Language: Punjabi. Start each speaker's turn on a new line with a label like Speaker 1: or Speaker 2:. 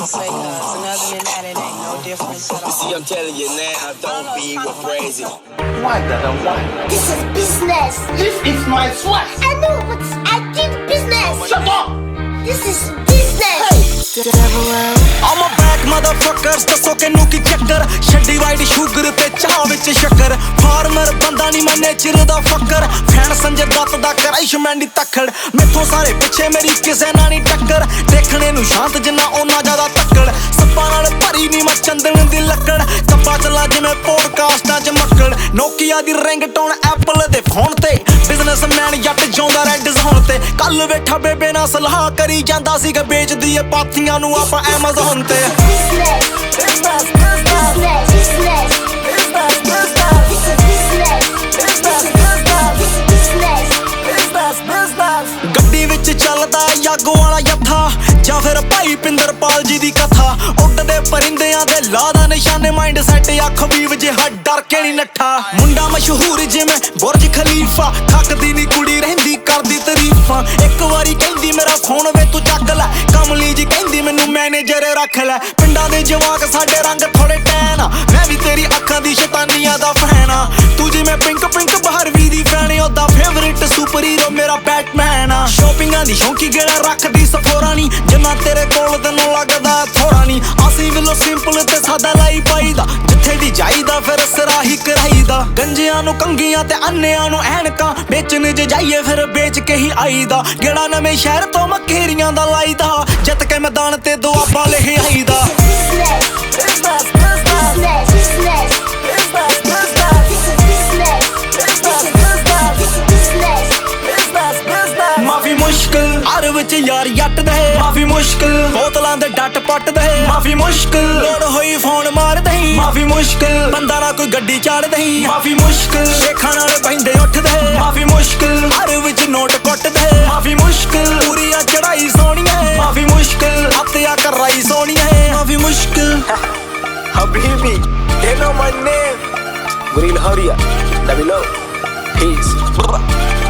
Speaker 1: say, cuz. And other than that, it ain't no difference at all.
Speaker 2: See, I'm telling you now, don't be crazy.
Speaker 3: Why, Dada, why?
Speaker 4: This is business.
Speaker 3: This is my sweat.
Speaker 4: I know, but I did business.
Speaker 3: Shut up!
Speaker 4: This is business.
Speaker 5: I'm a back motherfuckers ਦੱਸੋ ਕਿਨੂੰ ਕੀ ਚੱਕਰ ਛੱਡੀ ਵਾਈਟ ਸ਼ੂਗਰ ਤੇ ਚਾਹ ਵਿੱਚ ਸ਼ੱਕਰ ਫਾਰਮਰ ਬੰਦਾ ਨਹੀਂ ਮੈਂ ਨੇਚਰ ਦਾ ਫੱਕਰ ਫੈਨ ਸੰਜੇ ਦੱਤ ਦਾ ਕਰਾਈਸ਼ ਮੈਂਡੀ ਤੱਕੜ ਮੈਥੋਂ ਸਾਰੇ ਪਿੱਛੇ ਮੇਰੀ ਕਿਸੇ ਨਾਲ ਨਹੀਂ ਟੱਕਰ ਦੇਖਣੇ ਨੂੰ ਸ਼ਾਂਤ ਜਿੰਨਾ ਉਹਨਾਂ ਜ਼ਿਆਦਾ ਤੱਕੜ ਸੱਪਾਂ ਨਾਲ ਭਰੀ ਨਹੀਂ ਮੈਂ ਚੰਦਨ ਦੀ ਲੱਕੜ ਕੱਪਾ ਚਲਾ ਜਿਵੇਂ ਪੋਡਕਾਸਟਾਂ 'ਚ ਮੱਕੜ ਨੋਕੀਆ ਦੀ ਰਿੰਗਟੋਨ ਐਪਲ ਦੇ ਫੋਨ ਤੇ ਬਿਜ਼ਨਸਮੈਨ ਜੱਟ ਜਿਉਂਦਾ ਰੈਡ ਜ਼ੋਨ ਤੇ ਕੱਲ ਬੈਠਾ ਬੇਬੇ ਨਾਲ ਸਲਾਹ ਕਰੀ ਜਾਂਦਾ ਸੀਗਾ ਵੇਚਦੀ ਏ ਪਾਥੀਆਂ ਨੂੰ ਆਪਾਂ ਐਮਾਜ਼ੋਨ ਤੇ ਗੱਡੀ ਵਿੱਚ ਚੱਲਦਾ ਯਾਗੋ ਵਾਲਾ ਯੱਥਾ ਜਾਂ ਫਿਰ ਭਾਈ ਪਿੰਦਰਪਾਲ ਜੀ ਦੀ ਕਥਾ ਉੱਡਦੇ ਪਰਿੰਦਿਆਂ ਦੇ ਲਾਦਾ ਨਿਸ਼ਾਨੇ ਮਾਈਂਡ ਸੈਟ ਆ ਖਬੀਬ ਜਿਹਾ ਡਰ ਕੇ ਨਹੀਂ ਨੱਠਾ ਮੁੰਡਾ ਮਸ਼ਹੂਰ ਜਿਵੇਂ ਬੁਰਜ ਖਲੀਫਾ ਥੱਕਦੀ ਨਹੀਂ ਕੁੜੀ ਰਹਿੰਦੀ ਕਰਦੀ ਤਾਰੀਫਾਂ ਇੱਕ ਵਾਰੀ ਕਹਿੰਦੀ ਮੇਰਾ ਫੋਨ ਵੇ ਤੂੰ ਚੱਕ ਲੈ ਕਮਲੀ ਜੀ ਕਹਿੰਦੀ ਮੈਨੂੰ ਮੈਨੇਜਰ ਰੱਖ ਲੈ ਪਿੰਡਾਂ ਦੇ ਜਵਾਕ ਸਾਡੇ ਰੰਗ ਥੋੜੇ ਟੈਨ ਆ ਮੈਂ ਵੀ ਤੇਰੀ ਅੱਖਾਂ ਦੀ ਸ਼ੈਤਾਨੀਆਂ ਦਾ ਫੈਨ ਆ ਤੂੰ ਜਿਵੇਂ ਪਿੰਕ ਪਿੰਕ ਬਹਾਰਵੀ ਦੀ ਫੈਨ ਉਹਦਾ ਫੇਵਰਿਟ ਸੁਪਰ ਹੀਰੋ ਮੇਰਾ ਬੈਟਮੈਨ ਆ ਸ਼ੋਪਿੰਗਾਂ ਦੀ ਸ਼ੌਂਕੀ ਗੇੜਾ ਰੱਖਦੀ ਸਫੋਰਾ ਨਹੀਂ ਜਿੰਨਾ ਤੇਰੇ ਕੋਲ ਤੈਨੂੰ ਲੱਗਦਾ ਥੋੜਾ ਨਹੀਂ ਅਸੀਂ ਵੱਲੋਂ ਸਿੰਪਲ ਤੇ ਸਾਦਾ ਲਾਈ ਪਾਈਦਾ ਜਿੱਥੇ ਵੀ ਜਾਈਦਾ ਫਿਰ ਸਰਾਹੀ ਕਰਾਈਦਾ ਗੰਜਿਆਂ ਨੂੰ ਕੰਗੀਆਂ ਤੇ ਅੰਨਿਆਂ ਨੂੰ ਐਨਕਾਂ ਵੇਚਣ ਜੇ ਜਾਈਏ ਫਿਰ ਵੇਚ ਕੇ ਹੀ ਆਈਦਾ ਗੇੜਾ ਨਵੇਂ ਸ਼ਹਿਰ ਤੋਂ ਮਕੇਰੀਆਂ ਦਾ ਲਾਈਦਾ ਜਿੱਤ ਕੇ ਮੈਦਾਨ ਤੇ ਦੁਆਬਾ ਲੈ ਆਈਦਾ ਮਾਫੀ ਮੁਸ਼ਕਿਲ ਹਰ ਵਿੱਚ ਯਾਰ ਜੱਟ ਦੇ ਮਾਫੀ ਮੁਸ਼ਕਿਲ ਬੋਤਲਾਂ ਦੇ ਡੱਟ ਪੱਟ ਦੇ ਮਾਫੀ ਮੁਸ਼ਕਿਲ ਲੋੜ ਹੋਈ ਫੋਨ ਮਾਰ ਦਹੀਂ ਮਾਫੀ ਮੁਸ਼ਕਿਲ ਬੰਦਾ ਨਾ ਕੋਈ ਗੱਡੀ ਚਾੜ ਦਹੀਂ ਮਾਫੀ ਮੁਸ਼ਕਿਲ ਸ਼ੇਖਾਂ ਨਾਲ ਬੈਂਦੇ ਉੱਠਦੇ ਮਾਫੀ ਮੁਸ਼ਕਿਲ ਹਰ ਵਿੱਚ ਨੋਟ ਕੁੱਟਦੇ ਮਾਫੀ ਮੁਸ਼ਕਿਲ ਪੂਰੀਆਂ ਚੜਾਈ ਸੋਹਣੀਆਂ ਮਾਫੀ ਮੁਸ਼ਕਿਲ ਹੱਥਿਆ ਕਰਾਈ ਸੋਹਣੀਆਂ ਮਾਫੀ ਮੁਸ਼ਕਿਲ
Speaker 2: Habibi, they know my name. Green Haria, let me know. Peace.